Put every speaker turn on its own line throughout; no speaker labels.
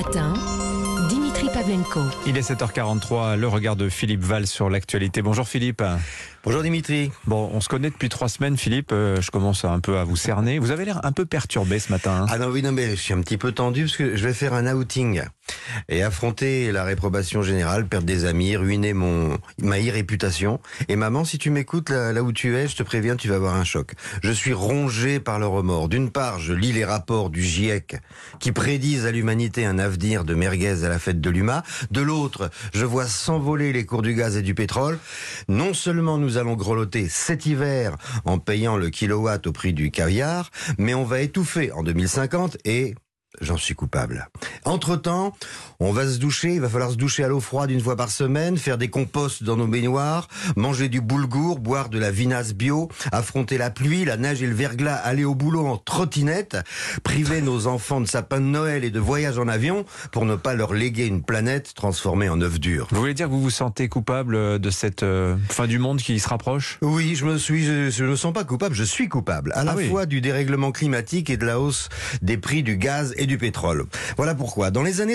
matin, Dimitri Pavlenko.
Il est 7h43, le regard de Philippe Val sur l'actualité. Bonjour Philippe.
Bonjour Dimitri.
Bon, on se connaît depuis 3 semaines Philippe, je commence un peu à vous cerner. Vous avez l'air un peu perturbé ce matin.
Ah non, mais je suis un petit peu tendu parce que je vais faire un outing et affronter la réprobation générale, perdre des amis, ruiner ma réputation. Et maman, si tu m'écoutes là où tu es, je te préviens, tu vas avoir un choc. Je suis rongé par le remords. D'une part, je lis les rapports du GIEC qui prédisent à l'humanité un avenir de merguez à la fête de l'UMA. De l'autre, je vois s'envoler les cours du gaz et du pétrole. Non seulement nous allons grelotter cet hiver en payant le kilowatt au prix du caviar, mais on va étouffer en 2050 et j'en suis coupable. Entre-temps, on va se doucher, il va falloir se doucher à l'eau froide une fois par semaine, faire des composts dans nos baignoires, manger du boulgour, boire de la vinasse bio, affronter la pluie, la neige et le verglas, aller au boulot en trottinette, priver nos enfants de sapins de Noël et de voyages en avion pour ne pas leur léguer une planète transformée en œuf dur.
Vous voulez dire que vous vous sentez coupable de cette fin du monde qui se rapproche ?
Oui, je me sens pas coupable, je suis coupable. À la fois du dérèglement climatique et de la hausse des prix du gaz et du pétrole. Voilà pourquoi, dans les années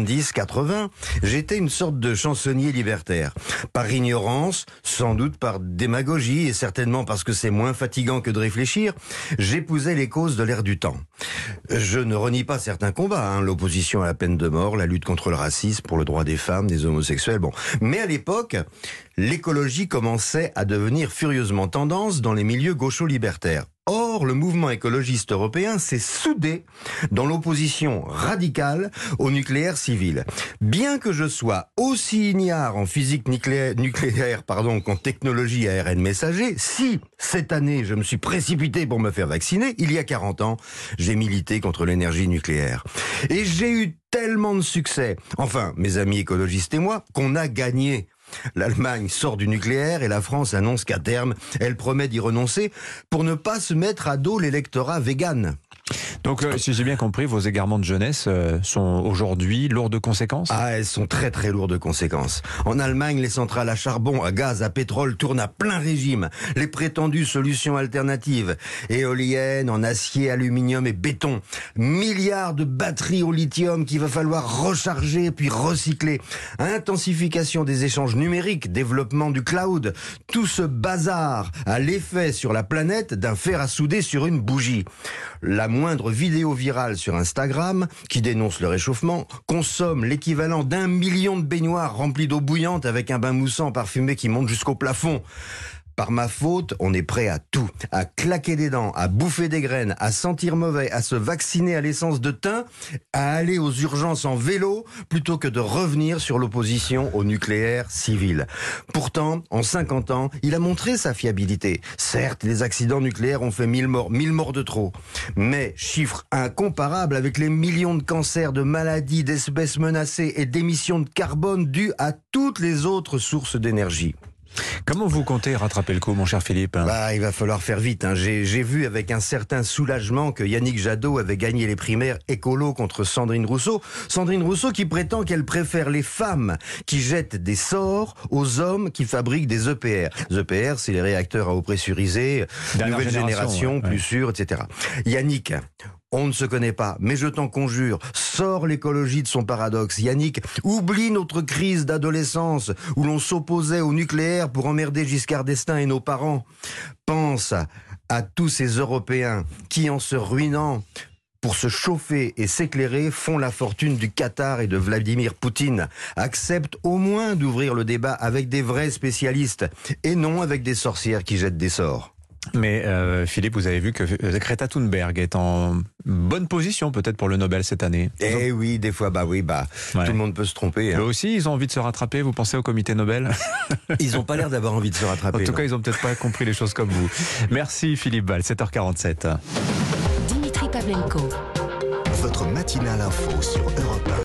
70-80, j'étais une sorte de chansonnier libertaire. Par ignorance, sans doute par démagogie, et certainement parce que c'est moins fatigant que de réfléchir, j'épousais les causes de l'ère du temps. Je ne renie pas certains combats, l'opposition à la peine de mort, la lutte contre le racisme, pour le droit des femmes, des homosexuels, bon. Mais à l'époque, l'écologie commençait à devenir furieusement tendance dans les milieux gaucho-libertaires. Or, le mouvement écologiste européen s'est soudé dans l'opposition radicale au nucléaire civil. Bien que je sois aussi ignare en physique nucléaire qu'en technologie ARN messager, si cette année je me suis précipité pour me faire vacciner, il y a 40 ans, j'ai milité contre l'énergie nucléaire. Et j'ai eu tellement de succès, enfin mes amis écologistes et moi, qu'on a gagné. L'Allemagne sort du nucléaire et la France annonce qu'à terme, elle promet d'y renoncer pour ne pas se mettre à dos l'électorat vegan.
Donc, si j'ai bien compris, vos égarements de jeunesse sont aujourd'hui lourds de conséquences ?
Ah, elles sont très très lourdes de conséquences. En Allemagne, les centrales à charbon, à gaz, à pétrole tournent à plein régime. Les prétendues solutions alternatives, éoliennes, en acier, aluminium et béton. Milliards de batteries au lithium qu'il va falloir recharger puis recycler. Intensification des échanges numériques, développement du cloud. Tout ce bazar a l'effet sur la planète d'un fer à souder sur une bougie. La moindre vidéo virale sur Instagram, qui dénonce le réchauffement, consomme l'équivalent d'1 million de baignoires remplies d'eau bouillante avec un bain moussant parfumé qui monte jusqu'au plafond. Par ma faute, on est prêt à tout. À claquer des dents, à bouffer des graines, à sentir mauvais, à se vacciner à l'essence de thym, à aller aux urgences en vélo, plutôt que de revenir sur l'opposition au nucléaire civil. Pourtant, en 50 ans, il a montré sa fiabilité. Certes, les accidents nucléaires ont fait 1000 morts de trop. Mais, chiffre incomparable avec les millions de cancers, de maladies, d'espèces menacées et d'émissions de carbone dues à toutes les autres sources d'énergie.
Comment vous comptez rattraper le coup, mon cher Philippe ?
Il va falloir faire vite. J'ai vu avec un certain soulagement que Yannick Jadot avait gagné les primaires écolo contre Sandrine Rousseau. Sandrine Rousseau qui prétend qu'elle préfère les femmes qui jettent des sorts aux hommes qui fabriquent des EPR. Les EPR, c'est les réacteurs à eau pressurisée, nouvelle génération, plus sûrs, etc. Yannick, on ne se connaît pas, mais je t'en conjure, sors l'écologie de son paradoxe. Yannick, oublie notre crise d'adolescence où l'on s'opposait au nucléaire pour emmerder Giscard d'Estaing et nos parents. Pense à tous ces Européens qui, en se ruinant pour se chauffer et s'éclairer, font la fortune du Qatar et de Vladimir Poutine. Accepte au moins d'ouvrir le débat avec des vrais spécialistes et non avec des sorcières qui jettent des sorts.
Mais Philippe, vous avez vu que Greta Thunberg est en bonne position peut-être pour le Nobel cette année.
Oui, des fois, tout le monde peut se tromper.
Eux aussi, ils ont envie de se rattraper, vous pensez au comité Nobel ?
Ils n'ont pas l'air d'avoir envie de se rattraper.
En tout cas, ils n'ont peut-être pas compris les choses comme vous. Merci Philippe Val, 7h47.
Dimitri Pavlenko.
Votre matinale info sur Europe 1.